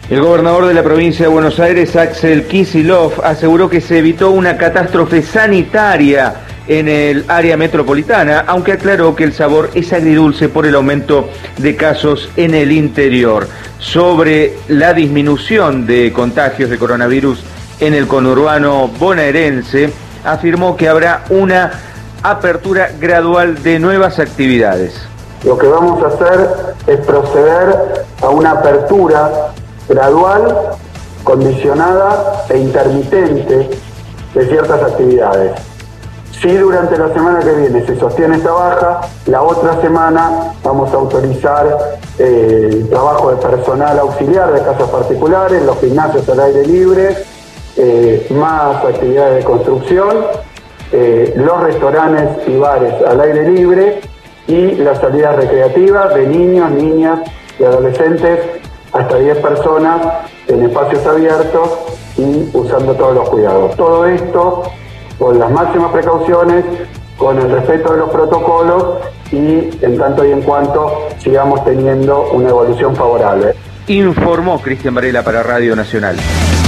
El gobernador de la provincia de Buenos Aires, Axel Kicillof, aseguró que se evitó una catástrofe sanitaria en el área metropolitana, aunque aclaró que el sabor es agridulce por el aumento de casos en el interior. Sobre la disminución de contagios de coronavirus en el conurbano bonaerense, afirmó que habrá una apertura gradual de nuevas actividades. Lo que vamos a hacer es proceder a una apertura gradual, condicionada e intermitente de ciertas actividades. Si durante la semana que viene se sostiene esta baja, la otra semana vamos a autorizar el trabajo de personal auxiliar de casas particulares, los gimnasios al aire libre, más actividades de construcción, los restaurantes y bares al aire libre y las salidas recreativas de niños, niñas y adolescentes hasta 10 personas en espacios abiertos y usando todos los cuidados. Todo esto con las máximas precauciones, con el respeto de los protocolos y en tanto y en cuanto sigamos teniendo una evolución favorable. Informó Cristian Varela para Radio Nacional.